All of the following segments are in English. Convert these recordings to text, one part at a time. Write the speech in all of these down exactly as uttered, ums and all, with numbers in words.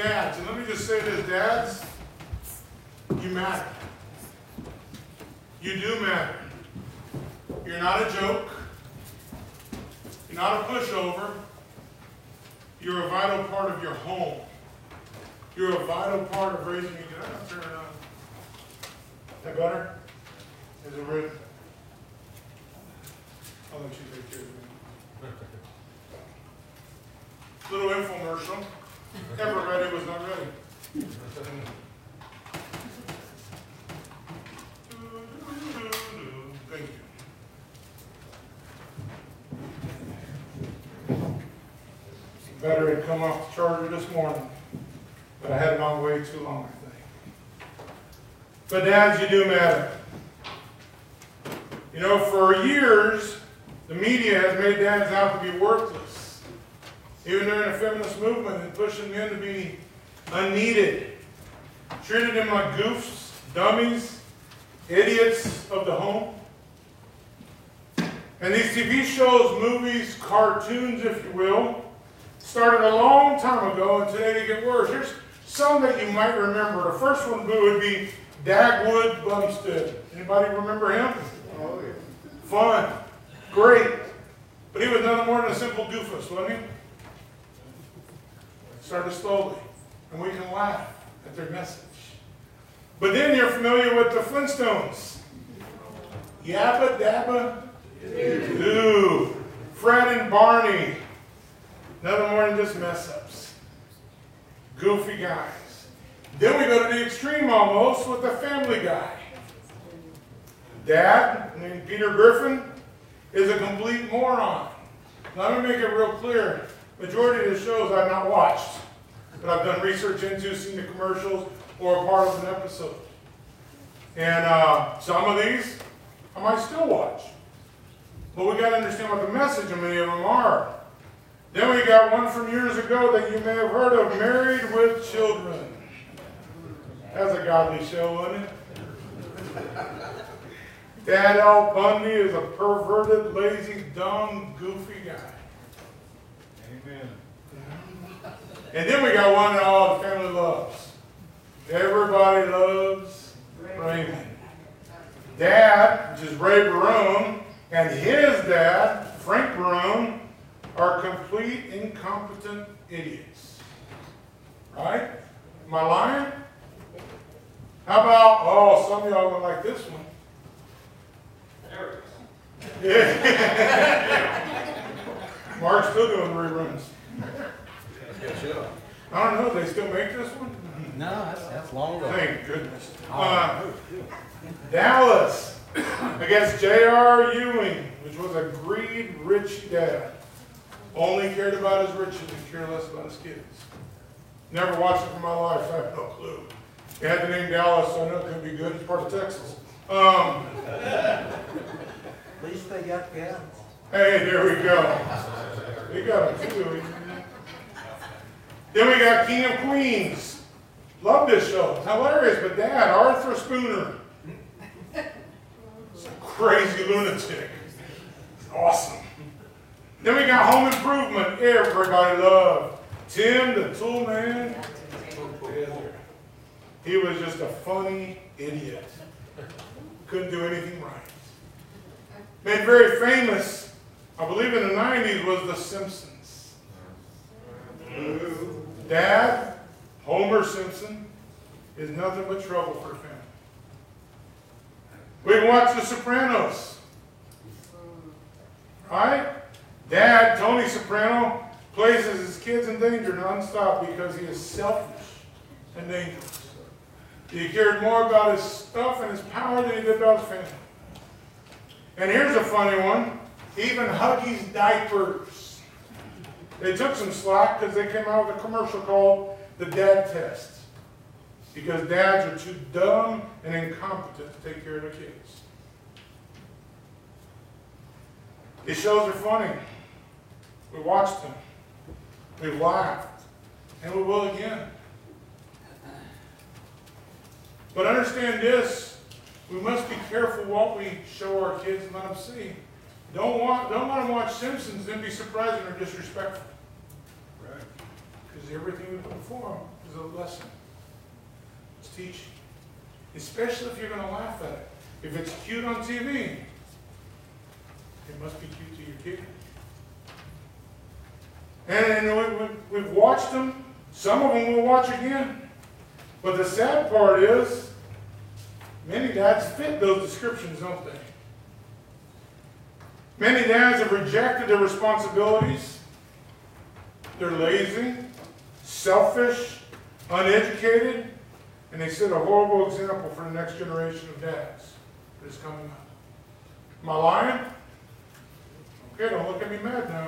dads. And let me just say this, dads, you matter. You do matter. You're not a joke. You're not a pushover. You're a vital part of your home. You're a vital part of raising you. Did I not turn it on? Is that better? Is it red? I'll let you take care of it. Little infomercial. Ever ready was not ready. Thank you. Battery had come off the charger this morning, but I had it on way too long, I think. But dads, you do matter. You know, for years, the media has made dads out to be worthless. Even during the feminist movement and pushing men to be unneeded. Treated them like goofs, dummies, idiots of the home. And these T V shows, movies, cartoons, if you will, started a long time ago, and today they get worse. Here's some that you might remember. The first one would be Dagwood Bumstead. Anybody remember him? Oh, yeah. Fun. Great. But he was nothing more than a simple doofus, wasn't he? Started slowly. And we can laugh at their message. But then you're familiar with the Flintstones. Yabba Dabba Doo. Fred and Barney. Nothing more than just mess-ups. Goofy guys. Then we go to the extreme almost with the Family Guy. Dad, named Peter Griffin, is a complete moron. Now, let me make it real clear. Majority of the shows I've not watched, but I've done research into, seen the commercials, or a part of an episode. And uh, some of these I might still watch. But we got to understand what the message of many of them are. Then we got one from years ago that you may have heard of, Married with Children. That's a godly show, wasn't it? Dad Al Bundy is a perverted, lazy, dumb, goofy guy. Amen. And then we got one that all the family loves. Everybody loves Raymond. Dad, which is Ray Barone, and his dad, Frank Barone, are complete incompetent idiots. Right? Am I lying? How about, oh, some of y'all would like this one. Yeah. Mark's still doing reruns. I don't know, they still make this one? No, that's, that's long ago. Thank goodness. Uh, Dallas against J R Ewing, which was a greed, rich dad. Only cared about his riches and cared less about his kids. Never watched it in my life, so I have no clue. It had the name Dallas, so I know it could be good. It's part of Texas. Um, At least they got gas. hey, there we go. We got them too. Then we got King of Queens. Love this show. It's hilarious, but Dad, Arthur Spooner. It's a crazy lunatic. It's awesome. Then we got Home Improvement. Everybody loved Tim the Tool Man. He was just a funny idiot. Couldn't do anything right. Made very famous, I believe in the nineties, was The Simpsons. Dad, Homer Simpson, is nothing but trouble for the family. We can watch The Sopranos. Right? Dad, Tony Soprano, places his kids in danger nonstop because he is selfish and dangerous. He cared more about his stuff and his power than he did about his family. And here's a funny one. Even Huggies diapers. They took some slack because they came out with a commercial called the Dad Test. Because dads are too dumb and incompetent to take care of their kids. These shows are funny. We watched them. We laughed. And we will again. But understand this. We must be careful what we show our kids and let them see. Don't, want, don't let them watch Simpsons and be surprised when they're disrespectful. Right. Because everything we put before them is a lesson. It's teaching. Especially if you're going to laugh at it. If it's cute on T V, it must be cute to your kid. And, and we, we, we've watched them. Some of them we'll watch again. But the sad part is, many dads fit those descriptions, don't they? Many dads have rejected their responsibilities. They're lazy, selfish, uneducated, and they set a horrible example for the next generation of dads that is coming up. Am I lying? Okay, don't look at me mad now.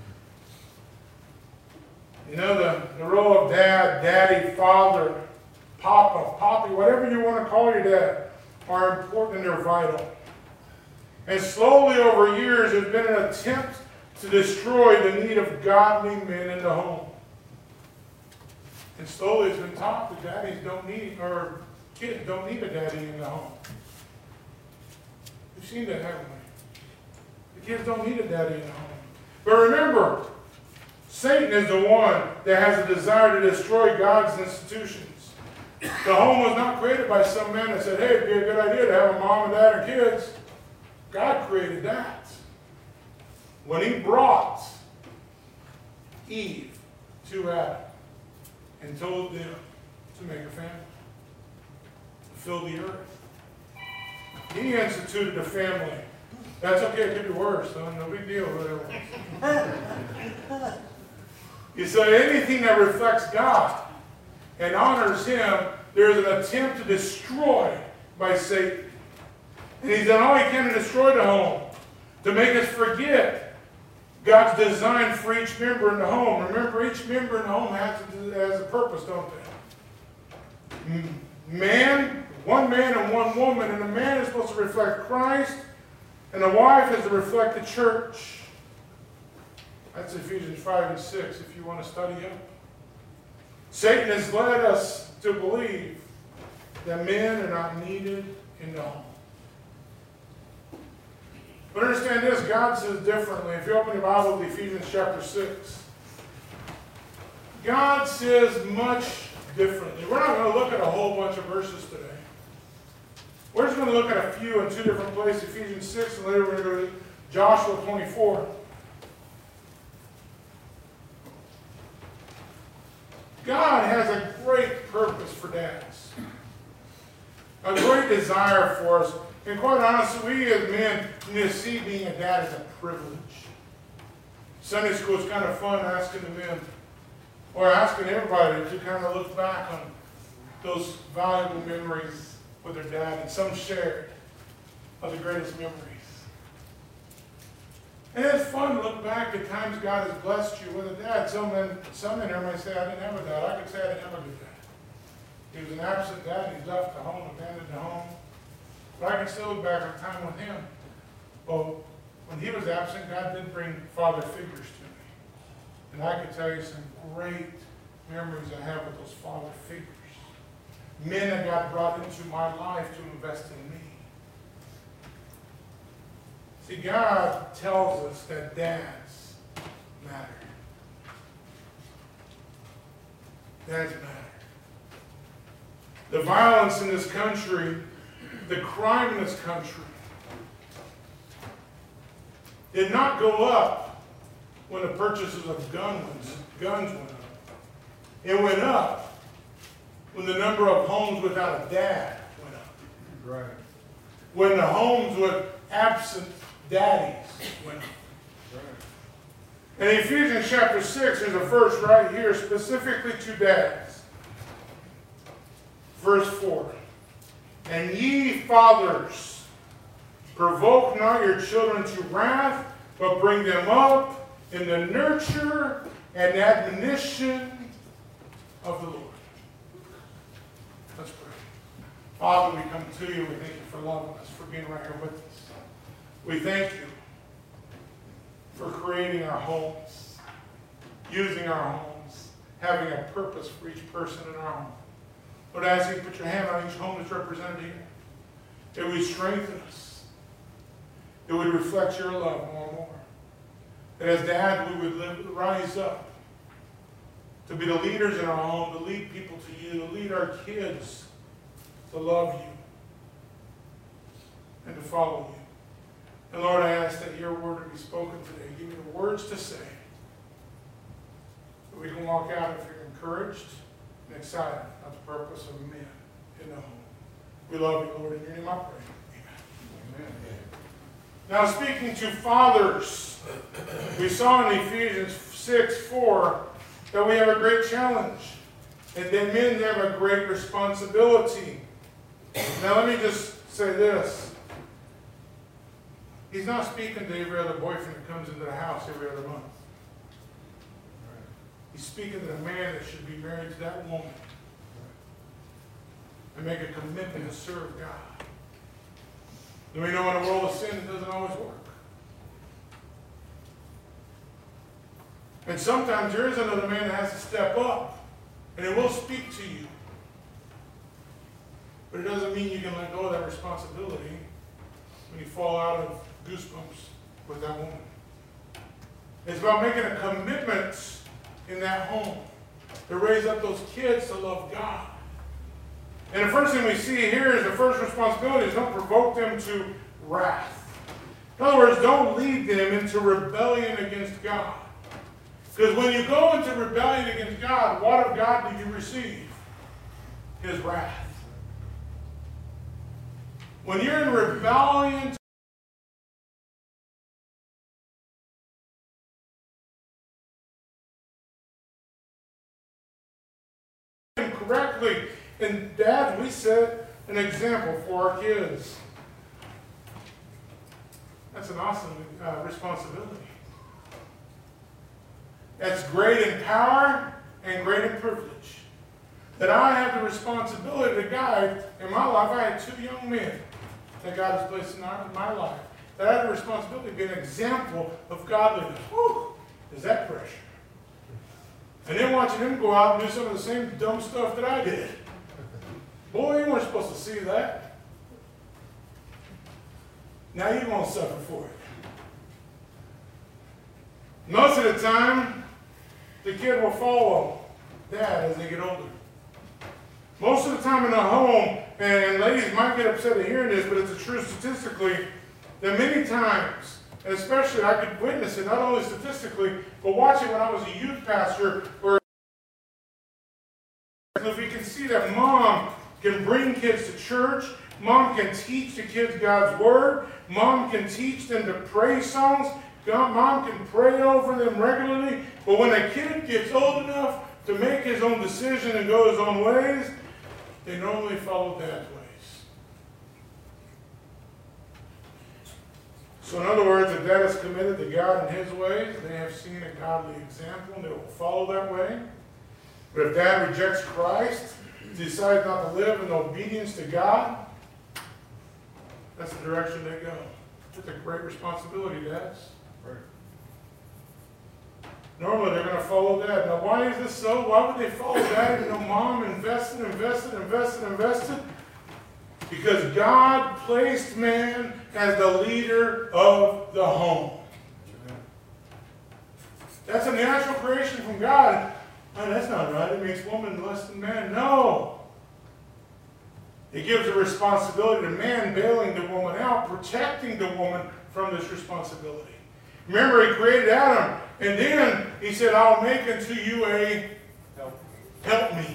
You know, the, the role of dad, daddy, father, papa, poppy, whatever you want to call your dad, are important and they're vital. And slowly over years, there's been an attempt to destroy the need of godly men in the home. And slowly it's been taught that daddies don't need, or kids don't need a daddy in the home. We've seen that, haven't we? The kids don't need a daddy in the home. But remember, Satan is the one that has a desire to destroy God's institutions. The home was not created by some man that said, hey, it'd be a good idea to have a mom and dad and kids. God created that. When he brought Eve to Adam and told them to make a family, to fill the earth, he instituted a family. That's okay, it could be worse, son. No big deal. Whatever. You say anything that reflects God and honors him, there is an attempt to destroy by Satan. And he's done all he can to destroy the home, to make us forget God's design for each member in the home. Remember, each member in the home has a, has a purpose, don't they? Man, one man and one woman, and the man is supposed to reflect Christ, and the wife is to reflect the church. That's Ephesians five and six if you want to study it. Satan has led us to believe that men are not needed in the home. But understand this, God says differently. If you open your Bible to Ephesians chapter six, God says much differently. We're not going to look at a whole bunch of verses today. We're just going to look at a few in two different places, Ephesians six, and later we're going to go to Joshua twenty-four. God has a great purpose for dads. A great desire for us. And quite honestly, we as men need to see being a dad as a privilege. Sunday school is kind of fun asking the men, or asking everybody to kind of look back on those valuable memories with their dad, and some shared of the greatest memories. And it's fun to look back at times God has blessed you with a dad. Some men, some in here might say, I didn't have a dad. I could say I didn't have a good dad. He was an absent dad. He left the home, abandoned the home. But I can still look back on time with him. Well, when he was absent, God did bring father figures to me. And I can tell you some great memories I have with those father figures. Men that God brought into my life to invest in me. See, God tells us that dads matter. Dads matter. The violence in this country, the crime in this country, did not go up when the purchases of guns, guns went up. It went up when the number of homes without a dad went up. Right. When the homes with absent daddies went up. Right. In Ephesians chapter six, there's a verse right here specifically to dads. Verse four. And ye fathers, provoke not your children to wrath, but bring them up in the nurture and admonition of the Lord. Let's pray. Father, we come to you. We thank you for loving us, for being right here with us. We thank you for creating our homes, using our homes, having a purpose for each person in our home. Lord, I ask you to put your hand on each home that's represented here. It would strengthen us. It would reflect your love more and more. That as dad, we would live, rise up to be the leaders in our home, to lead people to you, to lead our kids to love you and to follow you. And Lord, I ask that your word would be spoken today. Give me the words to say, that we can walk out if you're encouraged and excited about the purpose of men in the home. We love you, Lord. In your name I pray. Amen. Amen. Now, speaking to fathers, we saw in Ephesians six four that we have a great challenge, and that men have a great responsibility. Now, let me just say this. He's not speaking to every other boyfriend that comes into the house every other month. He's speaking to the man that should be married to that woman and make a commitment to serve God. And we know in a world of sin, it doesn't always work. And sometimes there is another man that has to step up, and it will speak to you. But it doesn't mean you can let go of that responsibility when you fall out of goosebumps with that woman. It's about making a commitment in that home to raise up those kids to love God. And the first thing we see here is the first responsibility is don't provoke them to wrath. In other words, don't lead them into rebellion against God. Because when you go into rebellion against God, what of God do you receive? His wrath. When you're in rebellion correctly, and Dad, we set an example for our kids. That's an awesome uh, responsibility. That's great in power and great in privilege. That I have the responsibility to guide. In my life, I had two young men that God has placed in our, my life. That I had the responsibility to be an example of godliness. Whew, is that pressure? And then watching them go out and do some of the same dumb stuff that I did. Boy, you weren't supposed to see that. Now you're going to suffer for it. Most of the time, the kid will follow Dad as they get older. Most of the time in the home, and ladies might get upset at hearing this, but it's a true statistically, that many times, and especially I could witness it, not only statistically, but watch it when I was a youth pastor, where if we can see that mom can bring kids to church, mom can teach the kids God's word, mom can teach them to pray songs, mom can pray over them regularly, but when a kid gets old enough to make his own decision and go his own ways, they normally follow Dad's ways. So in other words, if Dad is committed to God and his ways, they have seen a godly example and they will follow that way. But if Dad rejects Christ, decides not to live in obedience to God, that's the direction they go. It's a great responsibility, dads. Right. Normally they're going to follow Dad. Now why is this so? Why would they follow Dad? You know, mom invested, invested, invested, invested. Because God placed man as the leader of the home. That's a natural creation from God. Oh, that's not right. It makes woman less than man. No. It gives a responsibility to man, bailing the woman out, protecting the woman from this responsibility. Remember, he created Adam, and then he said, I'll make unto you a helpmeet.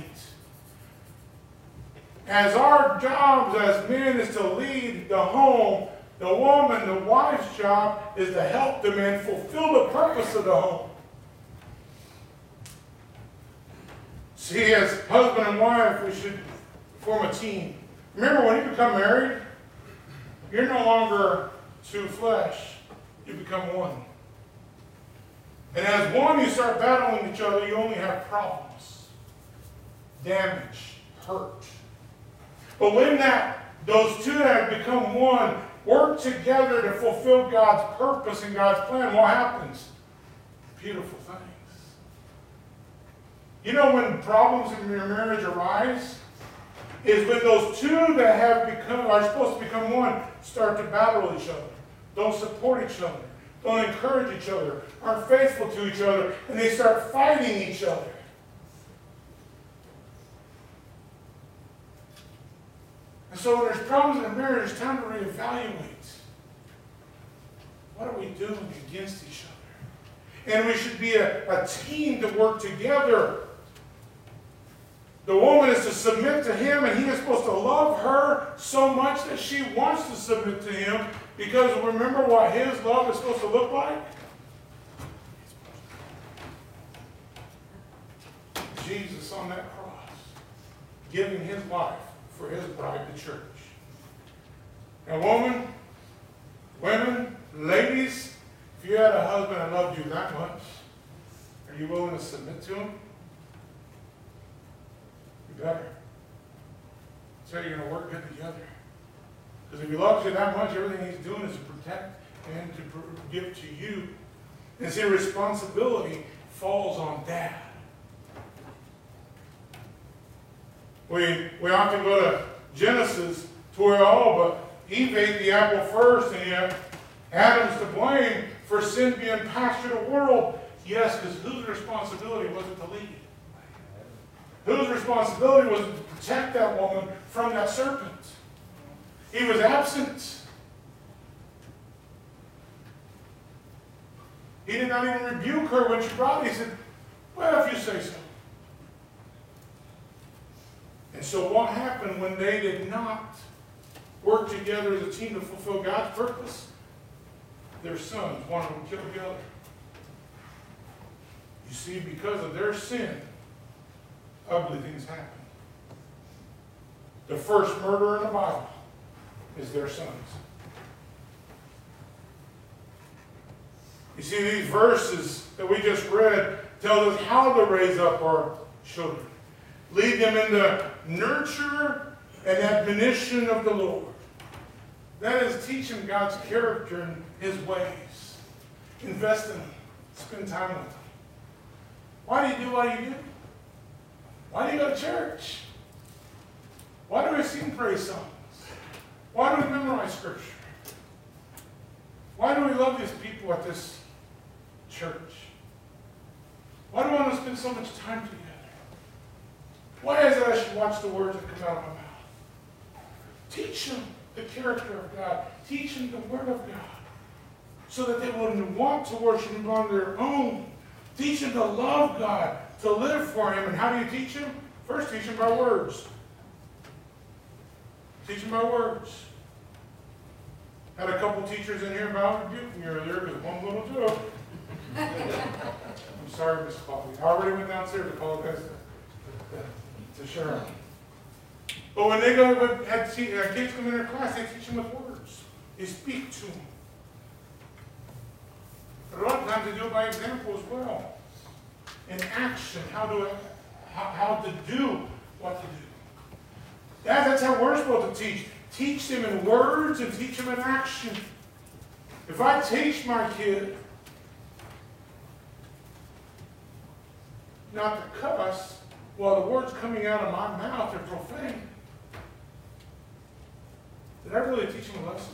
As our jobs as men is to lead the home, the woman, the wife's job is to help the man fulfill the purpose of the home. See, as husband and wife, we should form a team. Remember, when you become married, you're no longer two flesh. You become one. And as one, you start battling each other, you only have problems, damage, hurt. But when that those two that have become one work together to fulfill God's purpose and God's plan, what happens? Beautiful things. You know when problems in your marriage arise? Is when those two that have become, are supposed to become one, start to battle each other. Don't support each other. Don't encourage each other. Aren't faithful to each other. And they start fighting each other. And so when there's problems in a marriage, it's time to reevaluate. What are we doing against each other? And we should be a, a team to work together. The woman is to submit to him, and he is supposed to love her so much that she wants to submit to him, because remember what his love is supposed to look like? Jesus on that cross, giving his life for his bride, the church. Now, woman, women, ladies, if you had a husband that loved you that much, are you willing to submit to him? You better. So you're going to work good together. Because if he loves you that much, everything he's doing is to protect and to give to you. And see, responsibility falls on dad. We, we often go to Genesis to where, oh, but Eve ate the apple first, and yet Adam's to blame for sin being passed through the world. Yes, because whose responsibility was it to lead? Whose responsibility was it to protect that woman from that serpent? He was absent. He did not even rebuke her when she brought it. He said, well, if you say so. And so what happened when they did not work together as a team to fulfill God's purpose? Their sons, one of them killed the other. You see, because of their sin, ugly things happen. The first murder in the Bible is their sons. You see, these verses that we just read tell us how to raise up our children. Lead them in the nurture and admonition of the Lord. That is, teach them God's character and his ways. Invest in them. Spend time with them. Why do you do what you do? Why do you go to church? Why do we sing praise songs? Why do we memorize Scripture? Why do we love these people at this church? Why do we want to spend so much time together? Why is it I should watch the words that come out of my mouth? Teach them the character of God. Teach them the Word of God, so that they will want to worship Him on their own. Teach them to love God, to live for Him. And how do you teach them? First, teach them by words. Teach them by words. Had a couple teachers in here about rebuking me earlier because one little joke. I'm sorry, Miss Coffee. I already went downstairs to apologize to, to Sharon. But when they go, had kids come in their class, they teach them with words. They speak to them. But a lot of times they do it by example as well. In action, how to, how, how to do what to do. That, that's how we're supposed to teach. Teach them in words and teach them in action. If I teach my kid not to cuss, while the words coming out of my mouth are profane, did I really teach him a lesson?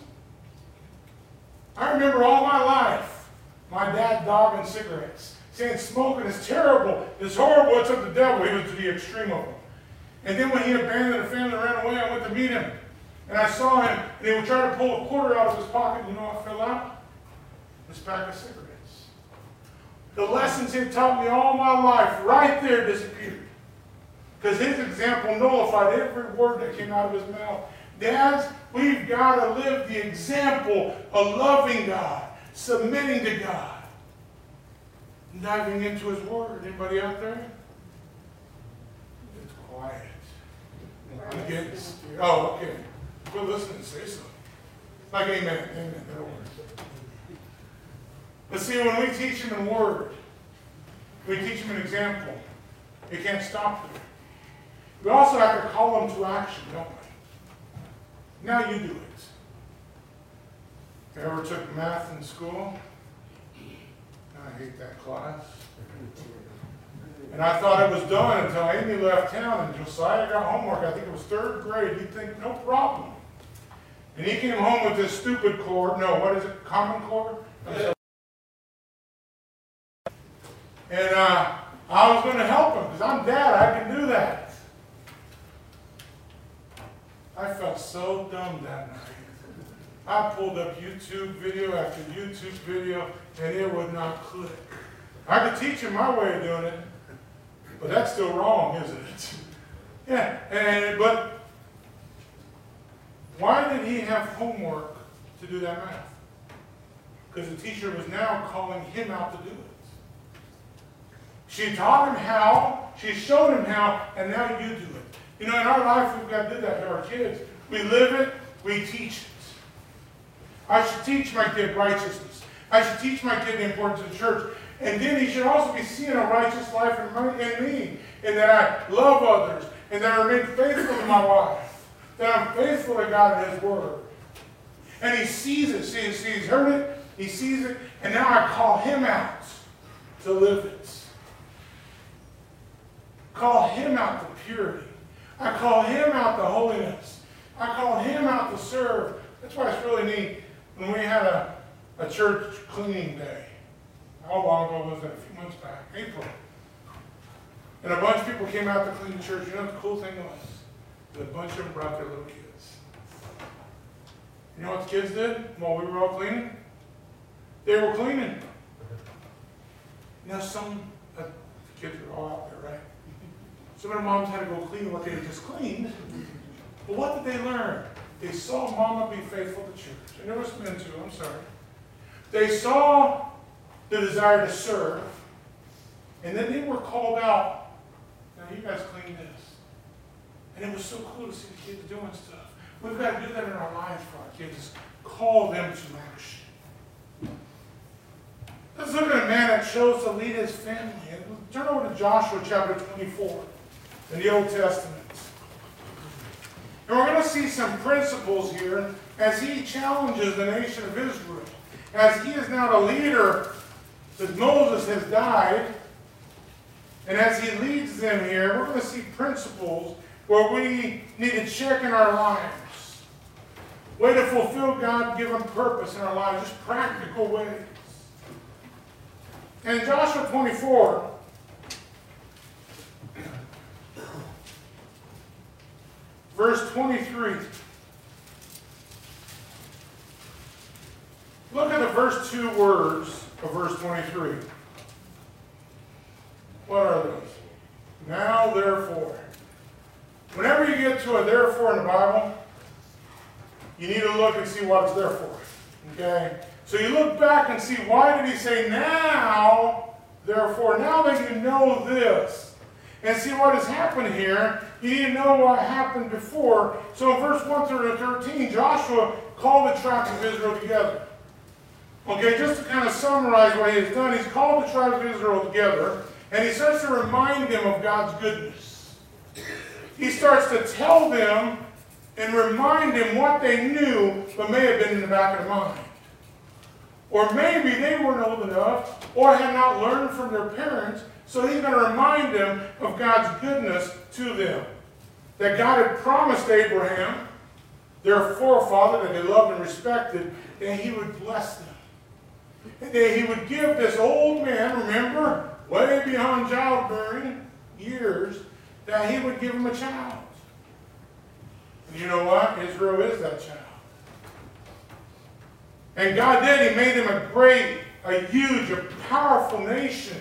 I remember all my life my dad dogging cigarettes, saying smoking is terrible, it's horrible, it's of the devil. He was to the extreme of them. And then when he abandoned the family and ran away, I went to meet him. And I saw him, and he would try to pull a quarter out of his pocket. You know what fell out? This pack of cigarettes. The lessons he had taught me all my life right there disappeared. Because his example nullified every word that came out of his mouth. Dads, we've got to live the example of loving God, submitting to God, and diving into His Word. Anybody out there? It's quiet. I'm getting scared. Oh, okay. Well, listen and say something. Like amen. Amen. That'll work. But see, when we teach them in Word, we teach them an example. You can't stop them. We also have to call them to action, don't we? Now you do it. I ever took math in school? I hate that class. And I thought it was done until Amy left town and Josiah got homework. I think it was third grade. You'd think, no problem. And he came home with this stupid core. No, what is it? Common core? And uh, I was going to help him because I'm dad. I can do that. I felt so dumb that night. I pulled up YouTube video after YouTube video, and it would not click. I could teach him my way of doing it, but that's still wrong, isn't it? Yeah, and but why did he have homework to do that math? Because the teacher was now calling him out to do it. She taught him how, she showed him how, and now you do it. You know, in our life, we've got to do that to our kids. We live it, we teach it. I should teach my kid righteousness. I should teach my kid the importance of the church. And then he should also be seeing a righteous life in me, and that I love others, and that I remain faithful to my wife, that I'm faithful to God and His Word. And he sees it, sees, he's heard it, he sees it, and now I call him out to live it. Call him out to purity. I call him out to holiness. I call him out to serve. That's why it's really neat when we had a, a church cleaning day. How long ago was that? A few months back. April. And a bunch of people came out to clean the church. You know what the cool thing was? A bunch of them brought their little kids. You know what the kids did while we were all cleaning? They were cleaning. Now some, uh, the kids were all out there, right? Some of their moms had to go clean what they had just cleaned. But what did they learn? They saw Mama be faithful to church. And there was men too, I'm sorry. They saw the desire to serve. And then they were called out. Now you guys clean this. And it was so cool to see the kids doing stuff. We've got to do that in our lives for our kids. Call them to action. Let's look at a man that chose to lead his family. Turn over to Joshua chapter twenty-four in the Old Testament. And we're going to see some principles here as he challenges the nation of Israel. As he is now the leader, since Moses has died, and as he leads them here, we're going to see principles where we need to check in our lives. Way to fulfill God-given purpose in our lives, just practical ways. And in Joshua twenty-four, verse twenty-three. Look at the first two words of verse twenty-three. What are those? Now, therefore. Whenever you get to a therefore in the Bible, you need to look and see what it's there for. Okay? So you look back and see, why did he say now, therefore? Now that you know this, and see what has happened here, you need to know what happened before. So in verse one through thirteen, Joshua called the tribes of Israel together. Okay, just to kind of summarize what he has done, he's called the tribes of Israel together, and he starts to remind them of God's goodness. He starts to tell them and remind them what they knew, but may have been in the back of their mind. Or maybe they weren't old enough, or had not learned from their parents, so he's going to remind them of God's goodness to them. That God had promised Abraham, their forefather, that they loved and respected, that he would bless them. And that he would give this old man, remember, way beyond childbearing years, that he would give him a child. And you know what? Israel is that child. And God did. He made them a great, a huge, a powerful nation.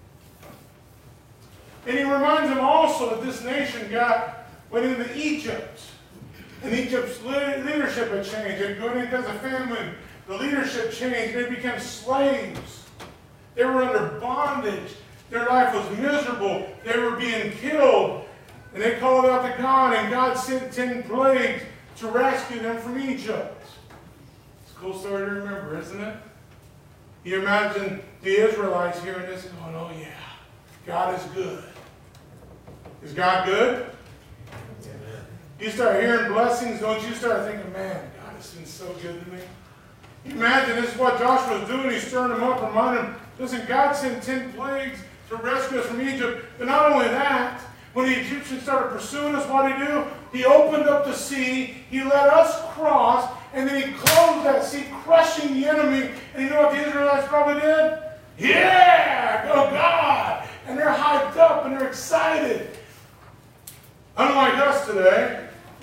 And he reminds them also that this nation got, went into Egypt. And Egypt's leadership had changed. And going because of famine, the leadership changed. They became slaves. They were under bondage. Their life was miserable. They were being killed. And they called out to God, and God sent ten plagues to rescue them from Egypt. It's a cool story to remember, isn't it? You imagine the Israelites hearing this and going, oh yeah, God is good. Is God good? Amen. You start hearing blessings, don't you start thinking, man, God has been so good to me. You imagine this is what Joshua was doing. He's stirring them up, reminding them, listen, God sent ten plagues to rescue us from Egypt. But not only that, when the Egyptians started pursuing us, what did he do? He opened up the sea, he let us cross, and then he closed that sea, crushing the enemy. And you know what the Israelites probably did? Yeah! Go God! And they're hyped up and they're excited. Unlike us today,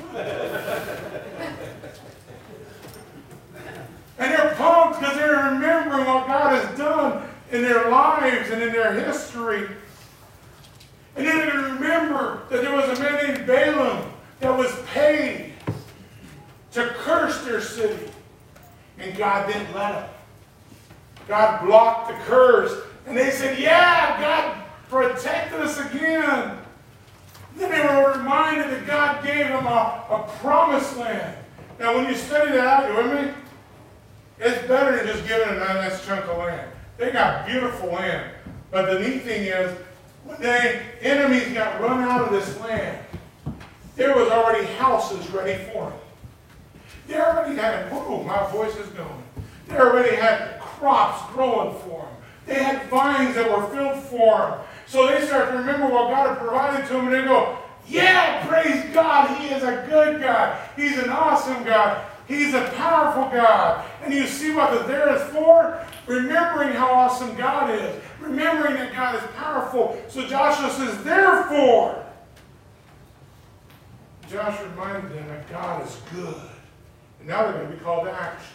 And they're pumped because they're remembering what God has done in their lives and in their history. And then they're going to remember that there was a man named Balaam that was paid to curse their city. And God didn't let him. God blocked the curse. And they said, yeah, God protected us again. Then they were reminded that God gave them a, a promised land. Now when you study that out, you with me? It's better than just giving a nice chunk of land. They got beautiful land. But the neat thing is, when the enemies got run out of this land, there was already houses ready for them. They already had, whoa, my voice is going. They already had crops growing for them. They had vines that were filled for them. So they start to remember what God had provided to them, and they go, yeah, praise God, He is a good God. He's an awesome God. He's a powerful God. And you see what the there is for? Remembering how awesome God is. Remembering that God is powerful. So Joshua says, therefore, Joshua reminded them that God is good. And now they're going to be called to action.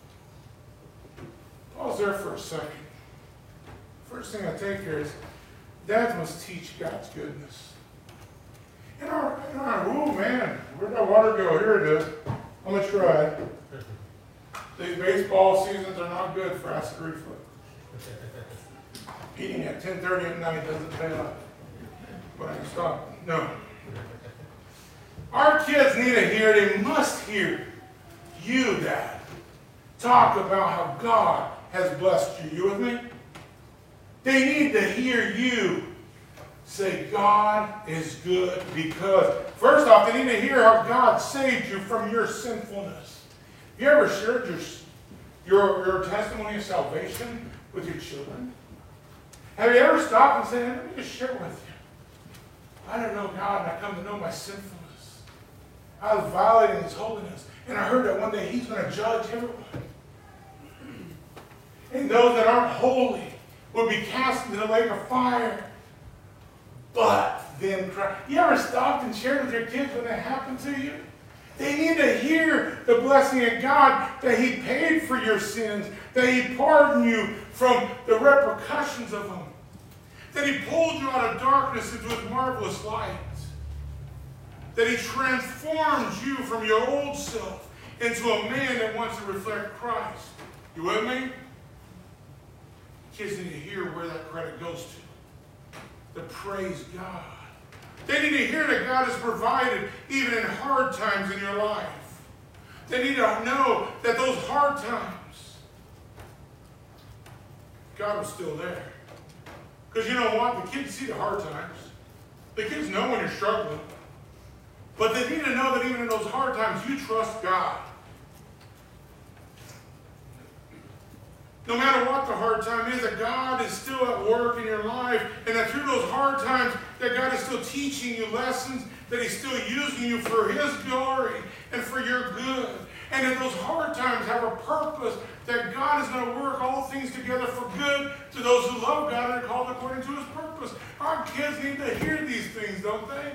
Pause there for a second. First thing I take here is, dads must teach God's goodness. In our, in our, oh man, where'd that water go? Here it is. I'm going to try. These baseball seasons are not good for acid reflux. Eating at ten thirty at night doesn't pay off. But I can stop. No. Our kids need to hear, they must hear you, Dad, talk about how God has blessed you. You with me? They need to hear you say God is good because, first off, they need to hear how God saved you from your sinfulness. Have you ever shared your, your, your testimony of salvation with your children? Have you ever stopped and said, let me just share with you. I don't know God, and I come to know my sinfulness. I was violating His holiness. And I heard that one day He's going to judge everyone. And those that aren't holy will be cast into the lake of fire. But then Christ. You ever stopped and shared with your kids when that happened to you? They need to hear the blessing of God that He paid for your sins, that He pardoned you from the repercussions of them, that He pulled you out of darkness into His marvelous light, that He transforms you from your old self into a man that wants to reflect Christ. You with me? Kids need to hear where that credit goes to. To praise God. They need to hear that God has provided even in hard times in your life. They need to know that those hard times, God was still there. Because you know what? The kids see the hard times. The kids know when you're struggling. But they need to know that even in those hard times, you trust God. No matter what the hard time is, that God is still at work in your life, and that through those hard times, that God is still teaching you lessons, that He's still using you for His glory and for your good. And that those hard times have a purpose, that God is going to work all things together for good to those who love God and are called according to His purpose. Our kids need to hear these things, don't they?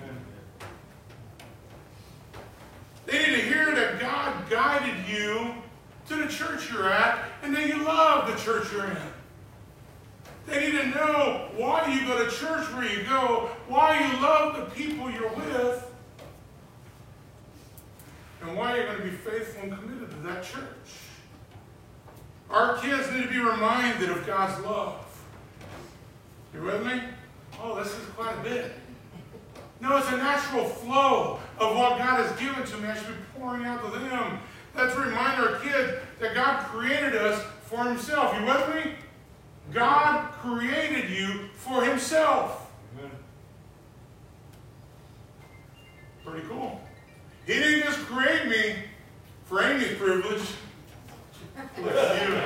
They need to hear that God guided you to the church you're at, and that you love the church you're in. They need to know why you go to church where you go, why you love the people you're with, and why you're going to be faithful and committed to that church. Our kids need to be reminded of God's love. You with me? Oh, this is quite a bit. No, it's a natural flow of what God has given to me. I should be pouring out to them. Let's remind our kids that God created us for Himself. You with me? God created you for Himself. Amen. Pretty cool. He didn't just create me for Amy's privilege. Bless you.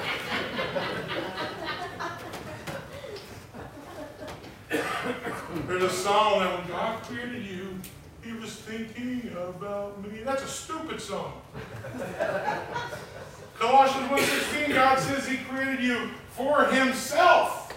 There's a song that when God created you, He was thinking about me. That's a stupid song. Colossians one sixteen, God says He created you for Himself.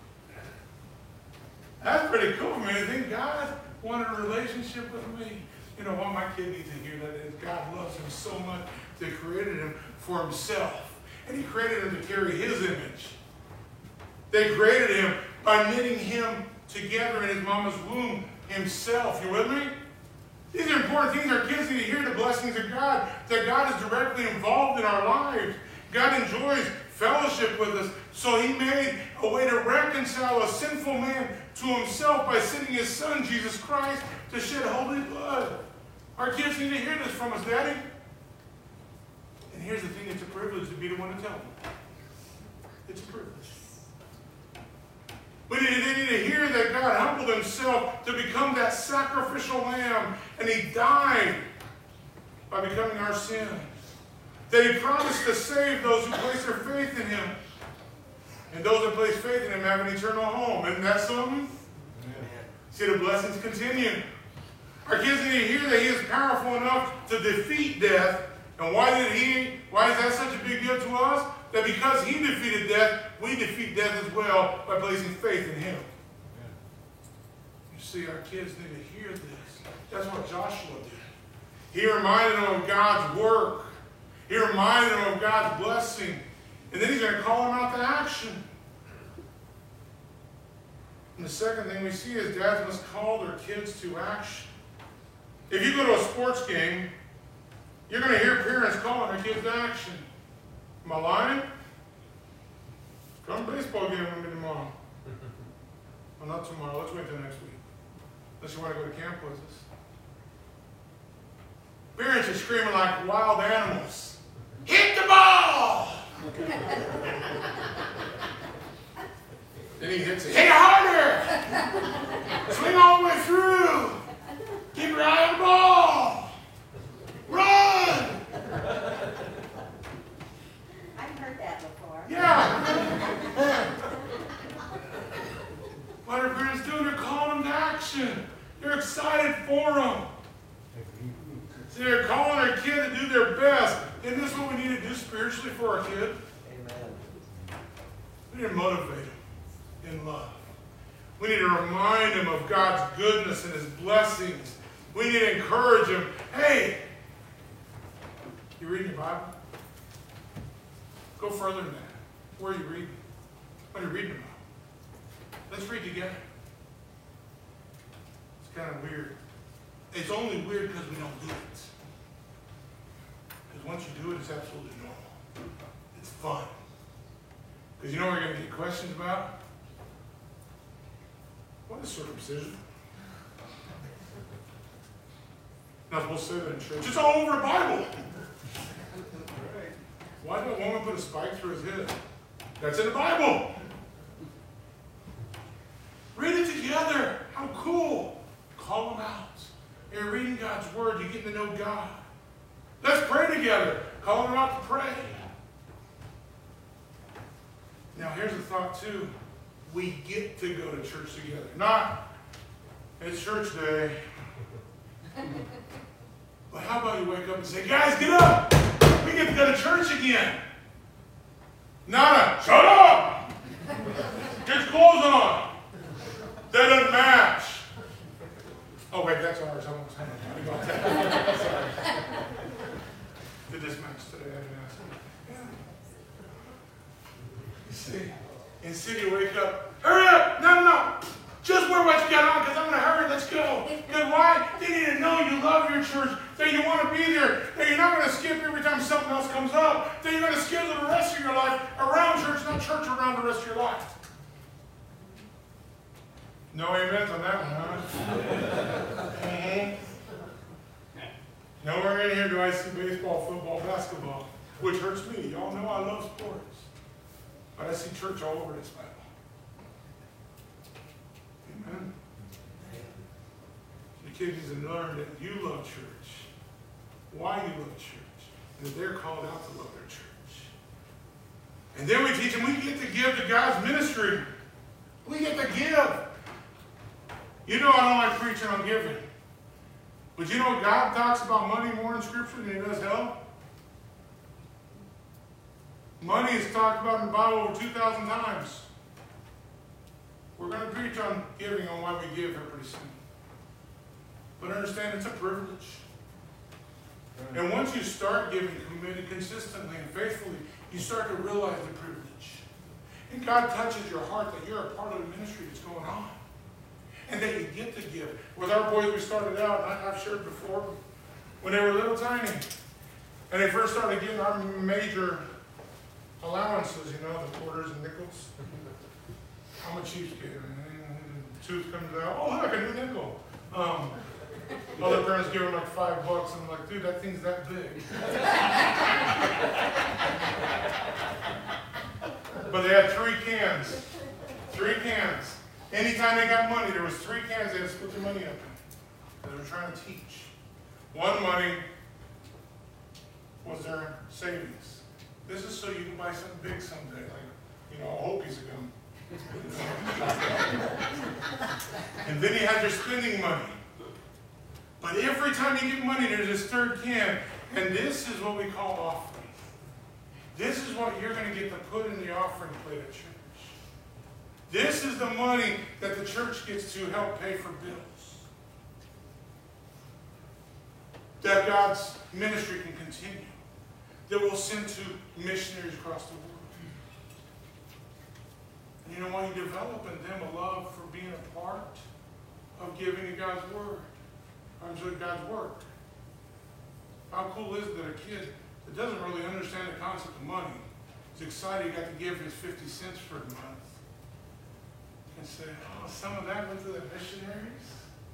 That's pretty cool, man. I think God wanted a relationship with me. You know what? My kid needs to hear that is God loves him so much that he created him for himself. And he created him to carry his image. They created him by knitting him together in his mama's womb himself. You with me? These are important things. Our kids need to hear the blessings of God, that God is directly involved in our lives. God enjoys fellowship with us. So he made a way to reconcile a sinful man to himself by sending his son, Jesus Christ, to shed holy blood. Our kids need to hear this from us, Daddy. And here's the thing, it's a privilege to be the one to tell them. It's a privilege. We need, they need to hear that God humbled himself to become that sacrificial lamb, and he died by becoming our sin. That he promised to save those who place their faith in him. And those that place faith in him have an eternal home. Isn't that something? Amen. See, the blessings continue. Our kids need to hear that he is powerful enough to defeat death. And why did he, why is that such a big deal to us? That because he defeated death, we defeat death as well by placing faith in him. Amen. You see, our kids need to hear this. That's what Joshua did. He reminded them of God's work. He reminded them of God's blessing. And then he's going to call them out to action. And the second thing we see is dads must call their kids to action. If you go to a sports game, you're going to hear parents calling their kids to action. Am I lying? Come to a baseball game with me tomorrow. Well, not tomorrow. Let's wait till next week. Unless you want to go to camp with us. Parents are screaming like wild animals. Hit the ball! Then he hits it. Hit it harder! Swing all the way through! Keep your eye on the ball! Run! I've heard that before. Yeah! What are parents doing? They're calling them to action. They're excited for them. See, they're calling their kid to do their best. Isn't this what we need to do spiritually for our kid? Amen. We need to motivate them in love. We need to remind them of God's goodness and his blessings. We need to encourage them. Hey, you reading your Bible? Go further than that. Where are you reading? What are you reading about? Let's read together. It's kind of weird. It's only weird because we don't do it. Because once you do it, it's absolutely normal. It's fun. Because you know what we're going to get questions about? What is circumcision? Not supposed to say that in church. It's all over the Bible. Why did a woman put a spike through his head? That's in the Bible. Read it together. How cool. Call them out. You're reading God's word. You're getting to know God. Let's pray together. Call them out to pray. Now, here's a thought, too. We get to go to church together. Not, it's church day. But how about you wake up and say, guys, get up. We get to go to church again. Not a, shut up. Get your clothes on. That doesn't match. Oh, wait, that's ours. I won't say anything about that. Sorry. Did this match today? I didn't ask. Yeah. You see, instead you wake up, hurry up! No, no, no! Just wear what you got on because I'm going to hurry. Let's go. Because why? They need to know you love your church, that you want to be there, that you're not going to skip every time something else comes up, that you're going to schedule the rest of your life around church, not church around the rest of your life. No amens on that one, huh? Mm-hmm. Nowhere in here do I see baseball, football, basketball, which hurts me. Y'all know I love sports. But I see church all over this Bible. Amen. The kids need to learn that you love church, why you love church, and that they're called out to love their church. And then we teach them we get to give to God's ministry. We get to give. You know I don't like preaching on giving. But you know God talks about money more in Scripture than he does hell? Money is talked about in the Bible over two thousand times. We're going to preach on giving, on why we give here pretty soon. But understand it's a privilege. And once you start giving committed consistently and faithfully, you start to realize the privilege. And God touches your heart that you're a part of the ministry that's going on. And that you get to give. With our boys, we started out, and I, I've shared before, when they were little tiny. And they first started getting our major allowances, you know, the quarters and nickels. I'm a cheapskate. Tooth comes out, oh, look, a new nickel. Um, other parents give them like five bucks, and I'm like, dude, that thing's that big. But they had three cans. Three cans. Anytime they got money, there was three cans they had to split their money up in. They were trying to teach. One money was their savings. This is so you can buy something big someday, like, you know, a Hokies again. And then you have your spending money. But every time you get money, there's this third can. And this is what we call offering. This is what you're going to get to put in the offering plate at church. This is the money that the church gets to help pay for bills. That God's ministry can continue. That we'll send to missionaries across the world. And you know what? You develop in them a love for being a part of giving to God's word. I'm sorry, God's work. How cool is it that a kid that doesn't really understand the concept of money is excited he got to give his fifty cents for a month? And say, oh, some of that went to the missionaries.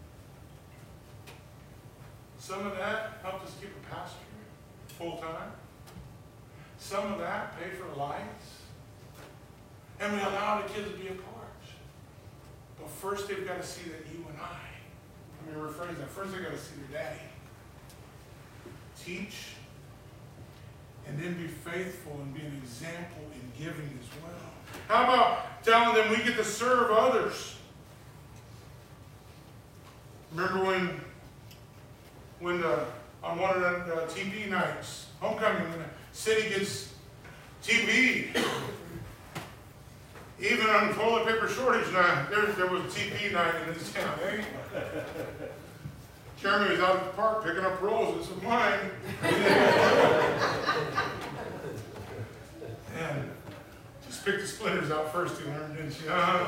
Some of that helped us keep a pastor full time. Some of that paid for the lights. And we allow the kids to be a part. But first they've got to see that you and I, let me rephrase that, first they've got to see their daddy. Teach, and then be faithful and be an example in giving as well. How about telling them we get to serve others? Remember when, when the, on one of the uh, T P nights, homecoming, when the city gets T P, even on toilet paper shortage now, there, there was a T P night in this town, eh? Jeremy was out at the park picking up roses of mine. And just picked the splinters out first, you learned, didn't you? Uh-huh.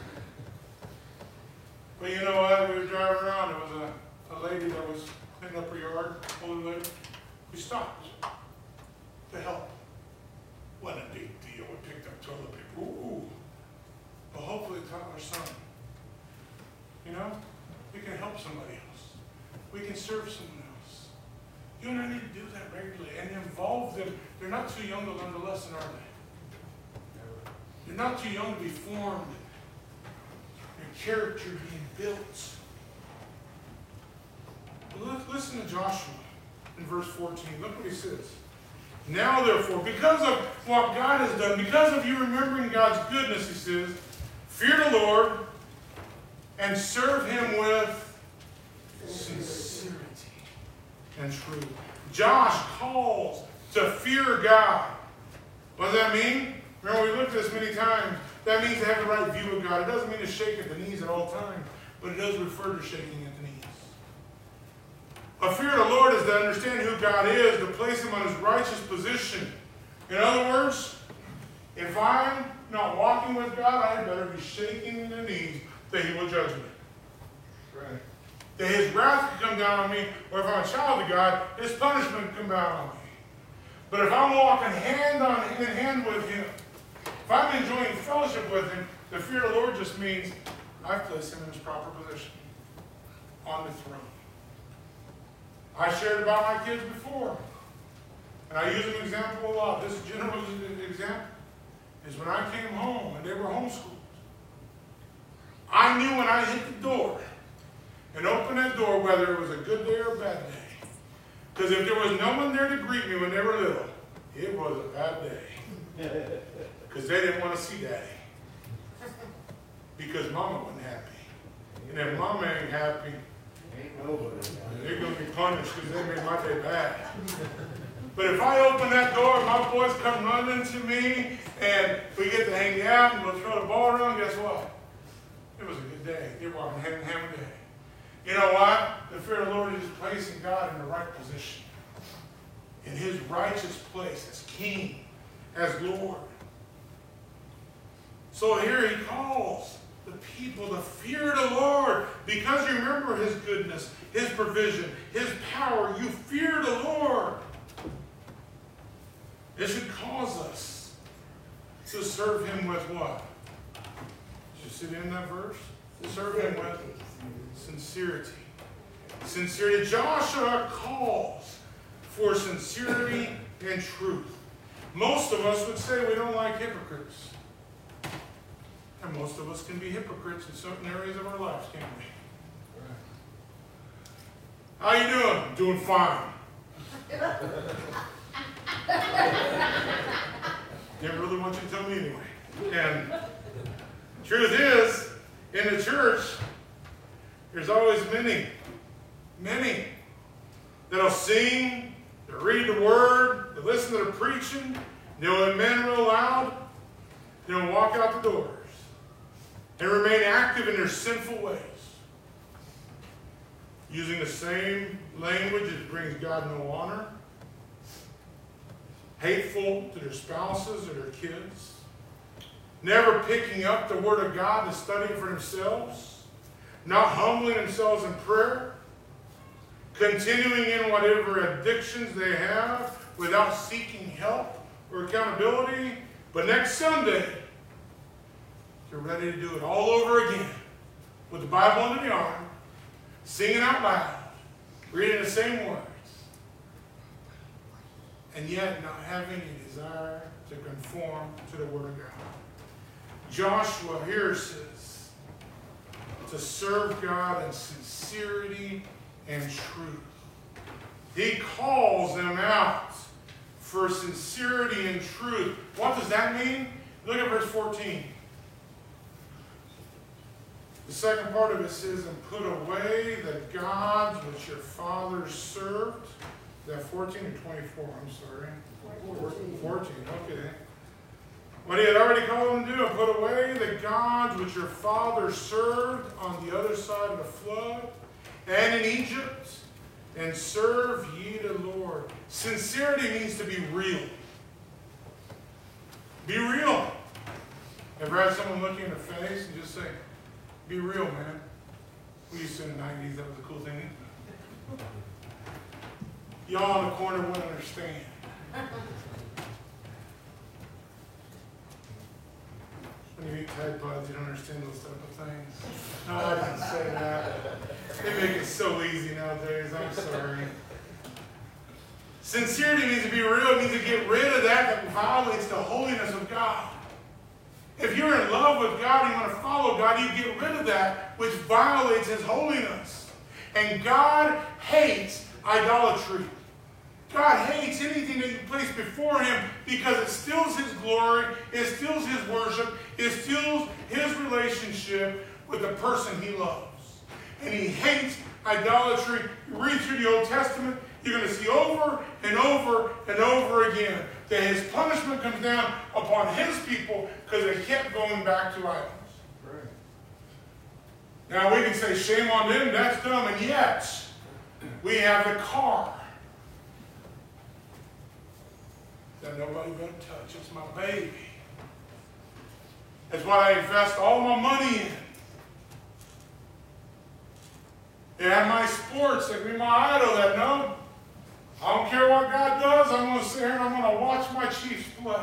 But you know what? We were driving around. There was a, a lady that was cleaning up her yard, older lady. We stopped to help. What a big deal. We picked up toilet paper. Ooh. But hopefully it taught our son. You know, we can help somebody else. We can serve someone else. You and I need to do that regularly and involve them. They're not too young to learn the lesson, are they? They're not too young to be formed. Their character being built. But listen to Joshua in verse fourteen. Look what he says. Now, therefore, because of what God has done, because of you remembering God's goodness, he says, fear the Lord and serve him with sincerity and truth. Josh calls to fear God. What does that mean? Remember, we looked at this many times. That means to have the right view of God. It doesn't mean to shake at the knees at all times, but it does refer to shaking at the knees. A fear of the Lord is to understand who God is, to place him on his righteous position. In other words, if I'm not walking with God, I better be shaking in the knees that he will judge me. Right. That his wrath can come down on me, or if I'm a child of God, his punishment can come down on me. But if I'm walking hand on in hand with him, if I'm enjoying fellowship with him, the fear of the Lord just means I've placed him in his proper position on the throne. I shared about my kids before, and I use an example a lot. This general example is when I came home and they were homeschooled. I knew when I hit the door and opened that door whether it was a good day or a bad day. Because if there was no one there to greet me when they were little, it was a bad day. Because they didn't want to see Daddy. Because Mama wasn't happy. And if Mama ain't happy, ain't nobody. They're going to be punished because they made my day bad. But if I open that door and my boys come running to me and we get to hang out and we'll throw the ball around, guess what? It was a good day. You're walking hand in hand with Daddy. You know what? The fear of the Lord is placing God in the right position, in his righteous place as king, as Lord. So here he calls the people to fear the Lord because you remember his goodness, his provision, his power. You fear the Lord. It should cause us to serve him with what? Did you see it in that verse? To serve him with sincerity. Sincerity. Joshua calls for sincerity and truth. Most of us would say we don't like hypocrites. And most of us can be hypocrites in certain areas of our lives, can't we? How you doing? I'm doing fine. Didn't really want you to tell me anyway. And truth is, in the church, there's always many, many that'll sing, they'll read the word, they'll listen to the preaching, they'll amen real loud, they'll walk out the doors and remain active in their sinful ways, using the same language that brings God no honor, hateful to their spouses or their kids, never picking up the Word of God to study for themselves, not humbling themselves in prayer, continuing in whatever addictions they have without seeking help or accountability. But next Sunday, you're ready to do it all over again with the Bible under the arm, singing out loud, reading the same words, and yet not having a desire to conform to the Word of God. Joshua here says to serve God in sincerity and truth. He calls them out for sincerity and truth. What does that mean? Look at verse fourteen. The second part of it says, and put away the gods which your fathers served. Is that fourteen or twenty-four? I'm sorry. fourteen. fourteen, okay. What he had already called them to do, and put away the gods which your fathers served on the other side of the flood and in Egypt, and serve ye the Lord. Sincerity means to be real. Be real. Ever had someone look you in the face and just say, be real, man? We used to in the nineties, that was a cool thing. Y'all in the corner wouldn't understand. When you eat Tide Pods, you don't understand those type of things. No, I didn't say that. They make it so easy nowadays. I'm sorry. Sincerity means to be real. It means to get rid of that that violates the holiness of God. If you're in love with God and you want to follow God, you get rid of that which violates his holiness. And God hates idolatry. God hates anything that you place before him because it steals his glory, it steals his worship, it steals his relationship with the person he loves. And he hates idolatry. You read through the Old Testament, you're going to see over and over and over again that his punishment comes down upon his people because they kept going back to idols. Right. Now we can say, shame on them, that's dumb, and yet we have the car that nobody better touch. It's my baby. It's what I invest all my money in. And my sports, that be my idol, that no, I don't care what God does, I'm going to sit here and I'm going to watch my Chiefs play.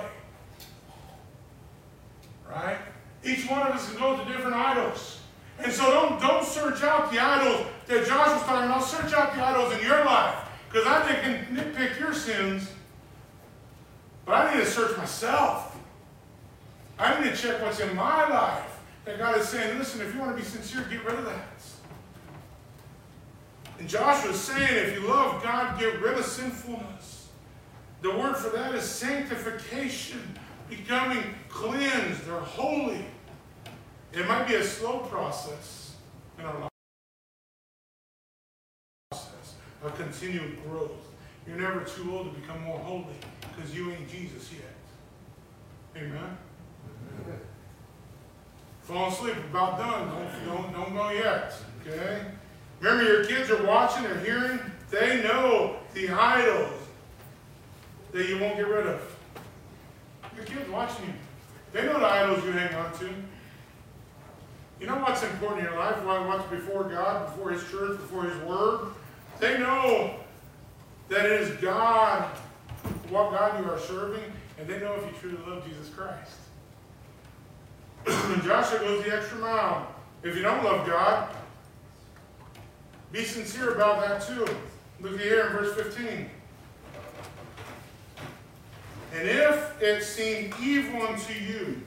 Right? Each one of us can go to different idols. And so don't, don't search out the idols that Josh was talking about. Search out the idols in your life. Because I think can nitpick your sins, but I need to search myself. I need to check what's in my life. That God is saying, listen, if you want to be sincere, get rid of that. And Joshua is saying, if you love God, get rid of sinfulness. The word for that is sanctification, becoming cleansed or holy. It might be a slow process in our life. Process of continued growth. You're never too old to become more holy because you ain't Jesus yet. Amen? Amen. Fall asleep, about done. Don't, don't, don't go yet. Okay? Remember, your kids are watching or hearing. They know the idols that you won't get rid of. Your kids watching you. They know the idols you hang on to. You know what's important in your life? What's before God, before His church, before His Word? They know that it is God, what God you are serving, and they know if you truly love Jesus Christ. Joshua goes the extra mile. If you don't love God, be sincere about that too. Look here in verse fifteen. And if it seem evil unto you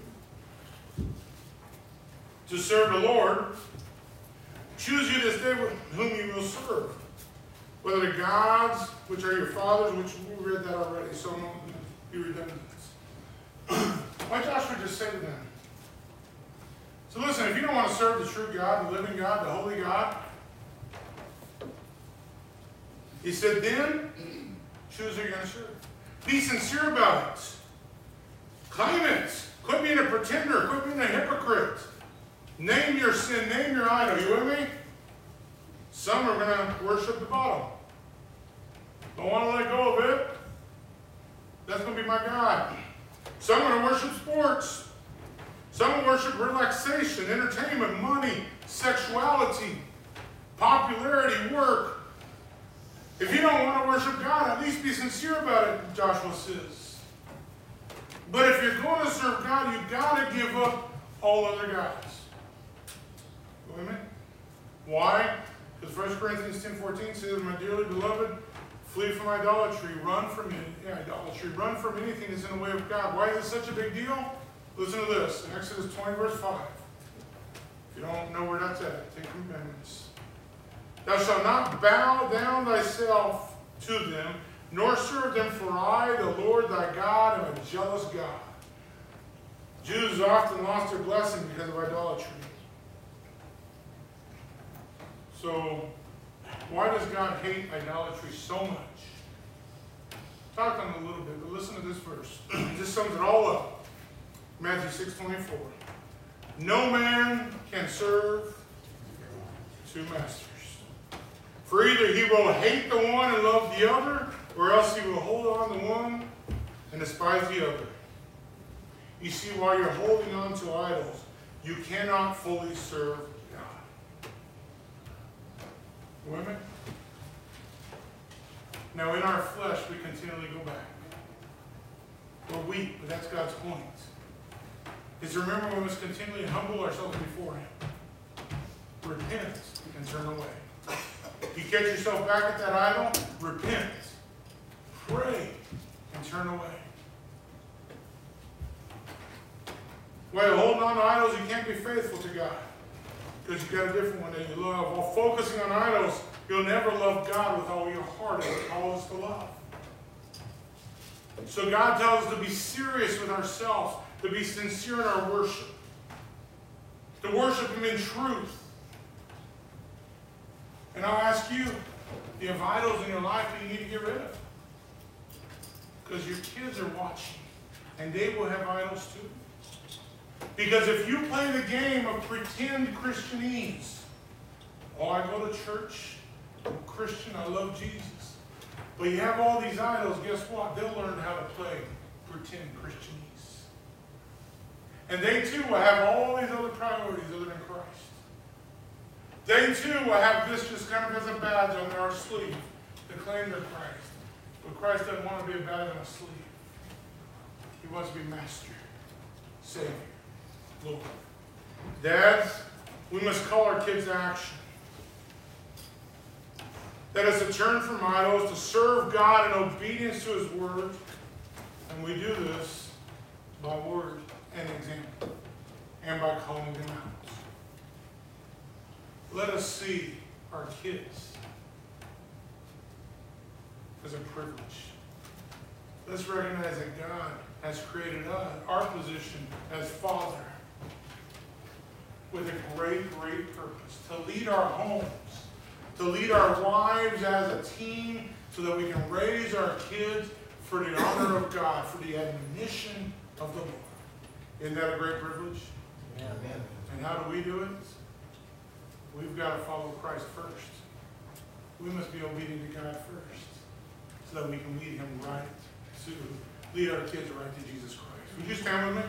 to serve the Lord, choose you this day whom you will serve. Whether the gods, which are your fathers, which we read that already, so I won't be redundant. Why Joshua just say to them? So listen, if you don't want to serve the true God, the living God, the holy God, he said, then choose who you're going to serve. Be sincere about it. Claim it. Quit being a pretender. Quit being a hypocrite. Name your sin. Name your idol. You with me? Some are going to worship the bottle. Don't want to let go of it. That's going to be my God. Some are going to worship sports. Some will worship relaxation, entertainment, money, sexuality, popularity, work. If you don't want to worship God, at least be sincere about it, Joshua says. But if you're going to serve God, you've got to give up all other gods. You with me? Why? Because First Corinthians ten fourteen says, my dearly beloved, flee from idolatry, run from yeah, idolatry, run from anything that's in the way of God. Why is it such a big deal? Listen to this, in Exodus twenty, verse five. If you don't know where that's at, Ten Commandments. Thou shalt not bow down thyself to them, nor serve them, for I, the Lord thy God, am a jealous God. Jews often lost their blessing because of idolatry. So, why does God hate idolatry so much? Talked on it a little bit, but listen to this verse. It just sums it all up. Matthew six twenty-four. No man can serve two masters. For either he will hate the one and love the other, or else he will hold on to one and despise the other. You see, while you're holding on to idols, you cannot fully serve God. Women? Now in our flesh, we continually go back. We're weak, but that's God's point. Is to remember we must continually humble ourselves before Him. Repent and turn away. If you catch yourself back at that idol, repent. Pray and turn away. While holding on to idols, you can't be faithful to God. Because you've got a different one that you love. While focusing on idols, you'll never love God with all your heart as He calls us to love. So God tells us to be serious with ourselves, to be sincere in our worship, to worship Him in truth. And I'll ask you, do you have idols in your life that you need to get rid of? Because your kids are watching, and they will have idols too. Because if you play the game of pretend Christianese, oh, I go to church, I'm a Christian, I love Jesus. But you have all these idols, guess what? They'll learn how to play pretend Christianese. And they too will have all these other priorities other than Christ. They too will have this just kind of as a badge on their sleeve to claim they're Christ. But Christ doesn't want to be a badge on a sleeve. He wants to be Master, Savior, Lord. Dads, we must call our kids to action. That is to turn from idols, to serve God in obedience to His Word. And we do this by word and example, and by calling them out. Let us see our kids as a privilege. Let's recognize that God has created us, our position as Father, with a great, great purpose. To lead our homes, to lead our wives as a team, so that we can raise our kids for the honor of God, for the admonition of the Lord. Isn't that a great privilege? Amen. And how do we do it? We've got to follow Christ first. we must be obedient to God first, so that we can lead him right to, lead our kids right to Jesus Christ. Would you stand with me?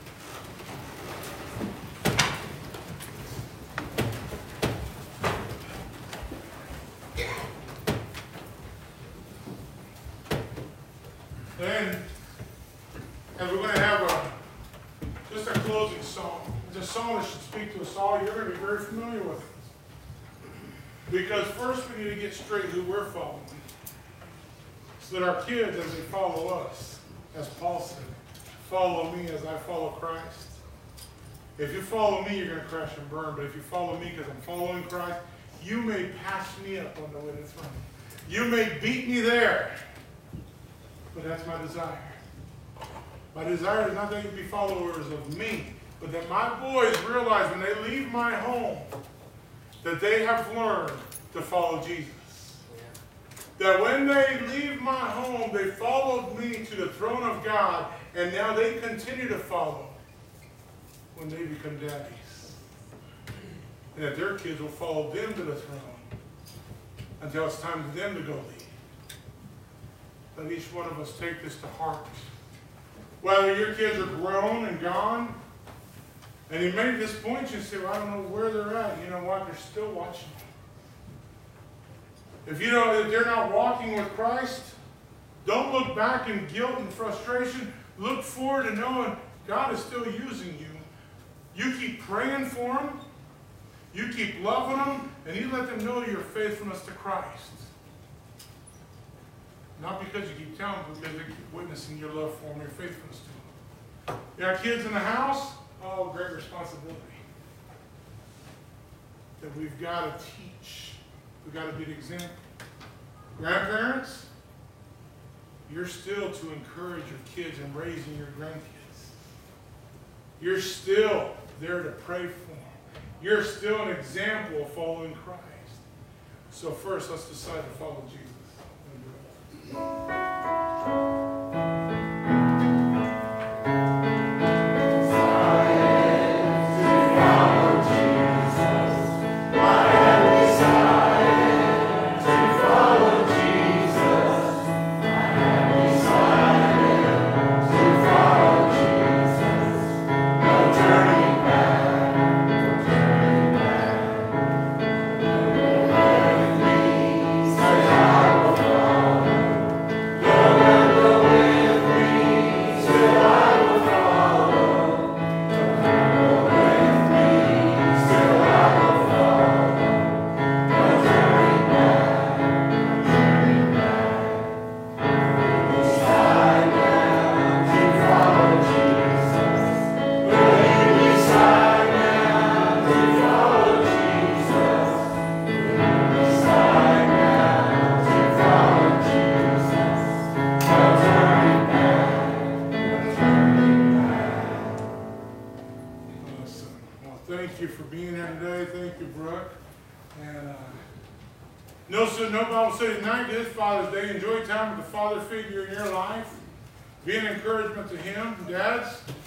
Then, as we're going to have a, just a closing song. It's a song that should speak to us all. You're going to be very familiar with it. Because first we need to get straight who we're following. So that our kids, as they follow us, as Paul said, follow me as I follow Christ. If you follow me, you're going to crash and burn. But if you follow me because I'm following Christ, you may pass me up on the way to the throne. You may beat me there. But that's my desire. My desire is not that you be followers of me, but that my boys realize when they leave my home that they have learned to follow Jesus. That when they leave my home, they followed me to the throne of God, and now they continue to follow when they become daddies. And that their kids will follow them to the throne until it's time for them to go lead. Let each one of us take this to heart. Whether your kids are grown and gone, and you make this point, you say, well, I don't know where they're at. You know what? They're still watching. If you know that they're not walking with Christ, don't look back in guilt and frustration. Look forward to knowing God is still using you. You keep praying for them. You keep loving them. And you let them know your faithfulness to Christ. Not because you keep telling them, but because they keep witnessing your love for them, your faithfulness to them. You got kids in the house? Oh, great responsibility. That we've got to teach. We've got to be the example. Grandparents, you're still to encourage your kids in raising your grandkids. You're still there to pray for them. You're still an example of following Christ. So first, let's decide to follow Jesus. Thank you for being here today. Thank you, Brooke. And uh, no, so no Bible study tonight. This Father's Day. Enjoy time with the father figure in your life. Be an encouragement to him. Dads,